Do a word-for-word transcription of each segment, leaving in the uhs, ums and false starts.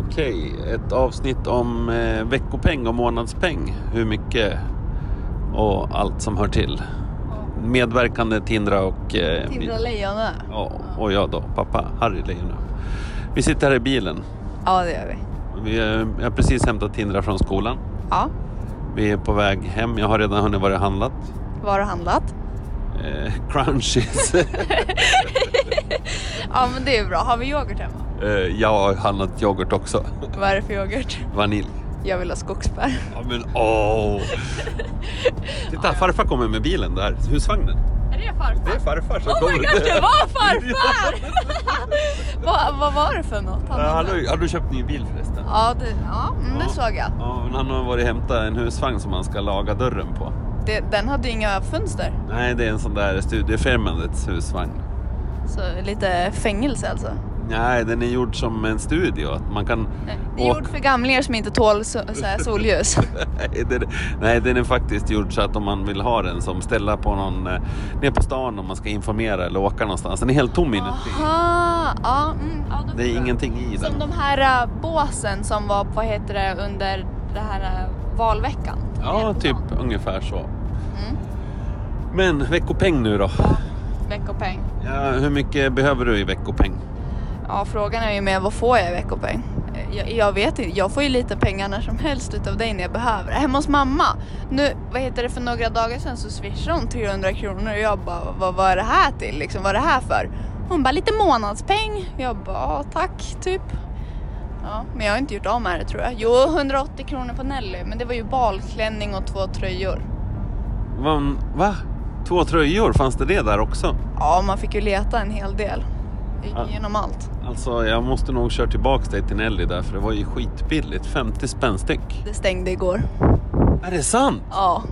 Okej, ett avsnitt om eh, veckopeng och månadspeng. Hur mycket och allt som hör till. Medverkande Tindra och... Eh, Tindra Lejon. Ja, och jag då, pappa Harry Lejon. Vi sitter här i bilen. Ja, det gör vi. Vi är, jag har precis hämtat Tindra från skolan. Ja. Vi är på väg hem. Jag har redan hunnit vara handlat. Vad har du handlat? Eh, crunchies. Ja, men det är bra. Har vi yoghurt hemma? eh, jag har handlat yoghurt också. Vad är det för yoghurt? Vanilj. Jag vill ha skogsbär. Ja, men åh! Titta, ja, farfar kommer med bilen där. Husvagnen. Är det farfar? Det är farfar som oh kommer. Oh my gosh, det var farfar! vad, vad var det för något? Han, ja, har, du, har du köpt ny bil förresten? Ja, det, ja, mm, ja. det såg jag. Ja, men han har varit hämta en husvagn som han ska laga dörren på. Det, den hade inga fönster. Nej, det är en sån där studiefirmandets husvagn. Så lite fängelse alltså? Nej, den är gjord som en studio. Att man kan det är åka... gjord för gamlingar som inte tål så, så här solljus. nej, den, nej, den är faktiskt gjord så att om man vill ha den som ställa på någon eh, ner på stan om man ska informera eller åka någonstans. Den är helt tom inuti. Aha, ja, mm, ja, det är ingenting i den. Som de här uh, båsen som var, vad heter det, under det här uh, valveckan. Ja, typ ungefär så. Mm. Men veckopeng nu då? Ja, veckopeng. Ja, hur mycket behöver du i veckopeng? Ja, frågan är ju med vad får jag i veckopeng? Jag, jag vet inte, jag får ju lite pengar när som helst utav dig när jag behöver. Hemma hos mamma, nu, vad heter det, för några dagar sedan så swishade hon trehundra kronor och jag bara, vad, vad är det här till? Liksom, vad är det här för? Hon bara, lite månadspeng. Jag bara, ja, tack, typ. Ja, men jag har inte gjort av med det tror jag. Jo, hundraåttio kronor på Nelly, men det var ju balklänning och två tröjor. Va? Va? Två tröjor, fanns det det där också? Ja, man fick ju leta en hel del. Gick Ja. igenom allt. Alltså, jag måste nog köra tillbaka dig till Nelly där, för det var ju skitbilligt. femtio spänn styck. Det stängde igår. Är det sant? Ja.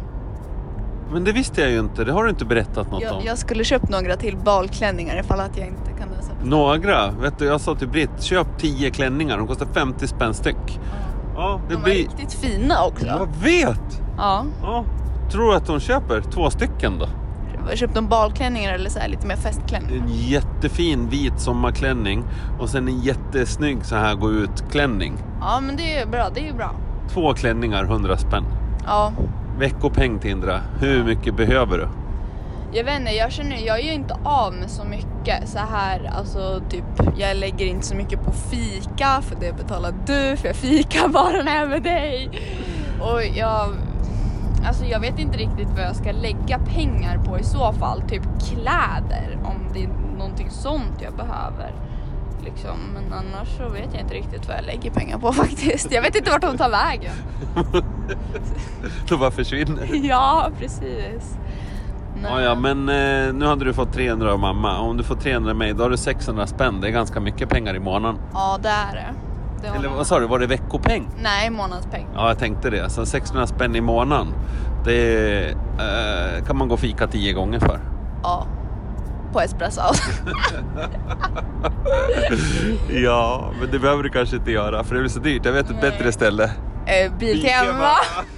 Men det visste jag ju inte, det har du inte berättat något Jag, om. jag skulle köpt några till balklänningar ifall att jag inte kan läsa. Några? Vet du, jag sa till Britt, köp tio klänningar, de kostar femtio spänn styck. Ja, ja det de blir... var riktigt fina också. Jag vet! Ja. Ja. Tror du att de köper två stycken då? Jag köpte de balklänningar eller så här, lite mer festklänningar. En jättefin vit sommarklänning och sen en jättesnygg så här gå ut klänning. Ja, men det är ju bra, det är ju bra. Två klänningar, hundra spänn. Ja. Veckopeng, Tindra. Hur mycket behöver du? Jag vet inte, jag känner, jag är ju inte av med så mycket så här, alltså typ, jag lägger inte så mycket på fika för det betalar du, för jag fikar bara när jag är med dig. Och jag, alltså jag vet inte riktigt vad jag ska lägga pengar på i så fall, typ kläder, om det är någonting sånt jag behöver. Liksom. Men annars så vet jag inte riktigt vad jag lägger pengar på faktiskt. Jag vet inte vart de tar vägen. De bara försvinner. Ja, precis. Ja, ja, men eh, nu hade du fått trehundra av mamma. Om du får trehundra av mig, då har du sexhundra spänn. Det är ganska mycket pengar i månaden. Ja, det är det. det Eller vad sa du, var det veckopeng? Nej, månadspeng. Ja, jag tänkte det. Så sexhundra spänn i månaden, det eh, kan man gå och fika tio gånger för. Ja, på Espresso. Ja, men det behöver du kanske inte göra, för det blir så dyrt. Jag vet ett Nej. bättre ställe. Eh, Biltema.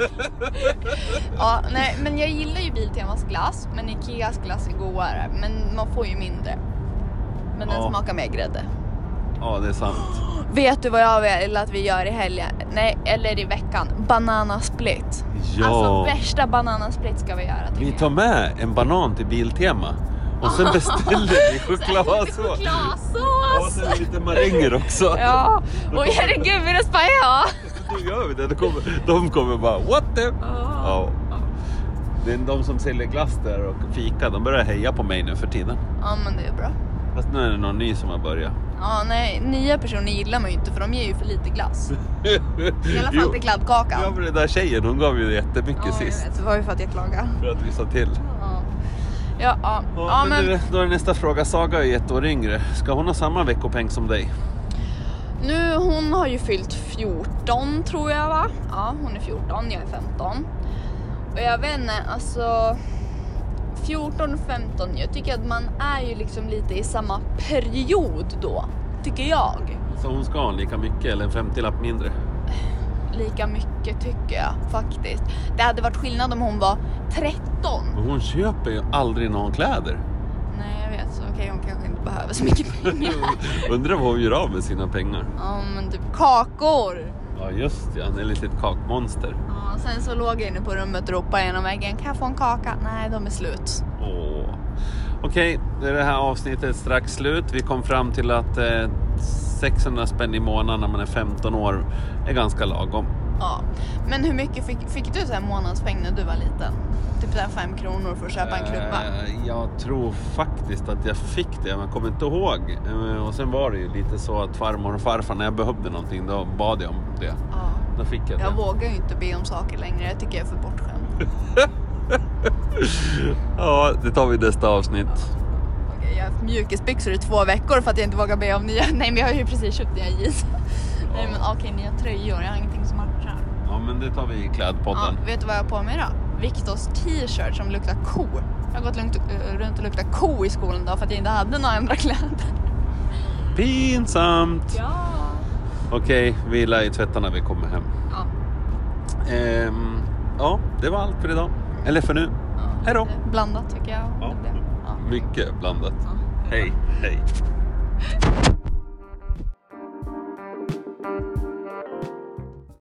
Ja, nej, men jag gillar ju Biltemas glass, men Ikeas glass är godare, men man får ju mindre. Men den Ja. smakar mer grädde. Ja, det är sant. Vet du vad jag vill att vi gör i helgen? Nej, eller i veckan. Bananasplit. Ja. Alltså värsta bananasplit ska vi göra. Vi tar med en banan till Biltema. Och sen beställer vi chokladsås. Chokladsås! Och sen lite maränger också. Ja, och herregud, vill du spaja? Då gör vi det. De kommer, de kommer bara, what the? Ja. Det är de som säljer glass där och fika. De börjar heja på mig nu för tiden. Ja, men det är bra. Fast nu är det någon ny som har börjat. Ja, nej, nya personer gillar man ju inte för de ger ju för lite glass. I alla fall Jo. till kladdkakan. Ja, men den där tjejen, hon gav ju jättemycket Ja, sist. jag vet, det var ju för att jag klagade. För att vi sa till. Ja, ja, ja. Ja, ja men men nu, då är nästa fråga. Saga är ett år yngre. Ska hon ha samma veckopeng som dig? nu, hon har ju fyllt fjorton tror jag, va? Ja, hon är fjorton, jag är femton. Och jag vet inte, alltså fjorton och femton, jag tycker att man är ju liksom lite i samma period då, tycker jag. Så hon ska ha lika mycket eller en femtiolapp mindre? Lika mycket tycker jag faktiskt. Det hade varit skillnad om hon var tretton. Men hon köper ju aldrig någon kläder. Nej, jag jag vet. Så okej, okay, hon kanske inte behöver så mycket pengar. Undrar vad hon gör av med sina pengar. Ja, men typ kakor. Ja, just det. Han är lite ett kakmonster. Ja, sen så låg jag inne på rummet och ropade genom väggen. Kan jag få en kaka? Nej, de är slut. Åh. Okej, det är det här avsnittet strax slut. Vi kom fram till att eh, sexhundra spänn i månaden när man är femton år är ganska lagom. Ja, men hur mycket fick, fick du så här månadspeng när du var liten? Typ så här fem kronor för att köpa en klubba? Eh, jag tror faktiskt att jag fick det, men jag kommer inte ihåg. Eh, och sen var det ju lite så att farmor och farfar, när jag behövde någonting, då bad jag om det. Ja. Då fick jag det. Jag vågar ju inte be om saker längre, jag tycker jag är för bortskämd. Ja, det tar vi i nästa avsnitt. Okej, jag har haft mjukisbyxor i två veckor för att jag inte vågar be om nya. Nej, men jag har ju precis köpt nya jeans. Nej, men okej, nya tröjor, jag har ingenting som matchar. Ja, men det tar vi i klädpodden. Ja, vet du vad jag har på mig då? Viktors t-shirt som luktar ko. Jag har gått lugnt, runt och luktat ko i skolan då för att jag inte hade några andra kläder. Pinsamt! Ja. Okej, vi lär ju tvätta när vi kommer hem. Ja. Ehm, ja, det var allt för idag. Eller för nu. Ja, Hej då! blandat tycker jag. Ja. Ja. Mycket blandat. Ja. Hej, hej.